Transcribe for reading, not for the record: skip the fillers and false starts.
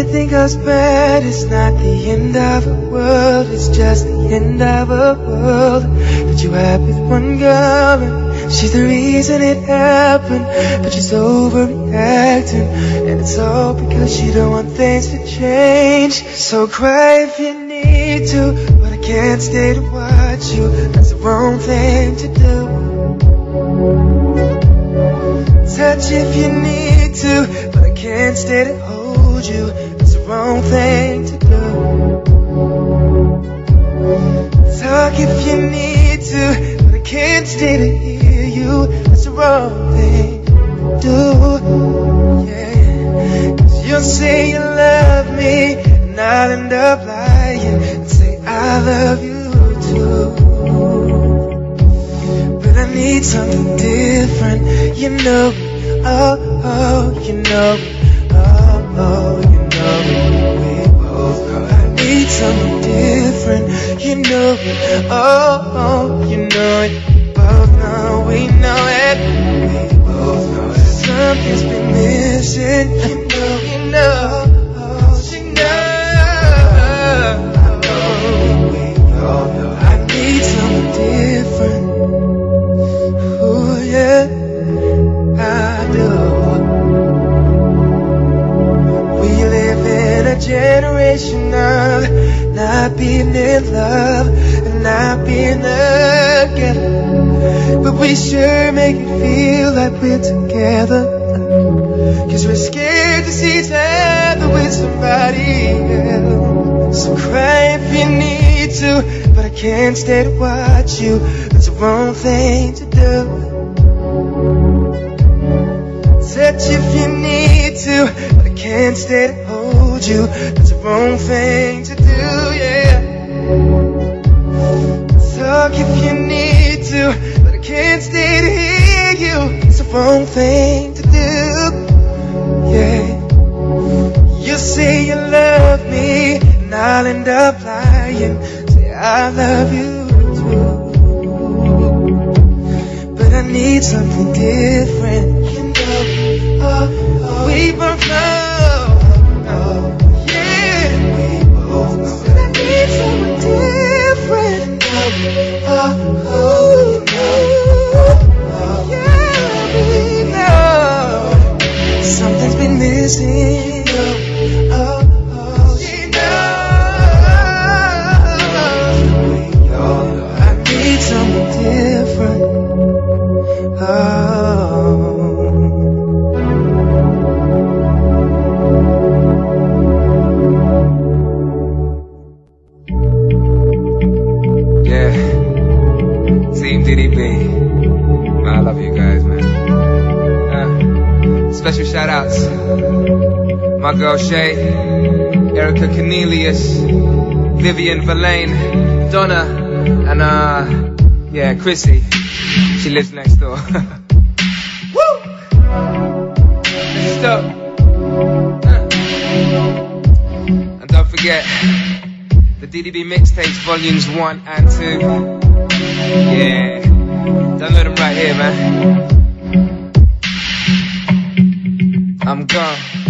everything goes bad, it's not the end of the world, it's just the end of a world. But you have with one girl and she's the reason it happened, but she's overreacting, and it's all because she don't want things to change. So cry if you need to, but I can't stay to watch you, that's the wrong thing to do. Touch if you need to, but I can't stay to hold you, that's the wrong thing to do. Talk if you need to, but I can't stay to hear you, that's the wrong thing to do. Yeah, 'cause you'll say you love me, and I'll end up lying and say I love you too. But I need something different, you know. Oh, you know. Oh, you know. We both know I need something different, you know. Oh, you know it. Both know, we know it. We both know it. Something's been missing, you know. You know. We all know I need something different. Oh, yeah. I do. We live in a generation of not being in love and not being together, but we sure make it feel like we're together, 'cause we're scared to see each other with somebody else. So cry if you need to, but I can't stay to watch you, that's the wrong thing to do. Touch if you need to, but I can't stay to hold you, that's the wrong thing to do, yeah. Talk if you need to, but I can't stay to hear you, it's the wrong thing to do, yeah. You say you love me, and I'll end up lying, say I love you too. But I need something different, you know. We both know, yeah. We both know that I need something different. Yeah, we know something's been missing. Oh, you know. We all know I need something different. I love you guys, man. Special shout outs. My girl Shay, Erica Cornelius, Vivian Verlaine, Donna, and Chrissy. She lives next door. Woo! This is dope. And don't forget the DDB mixtapes volumes 1 and 2. Yeah. Download them right here, man. I'm gone.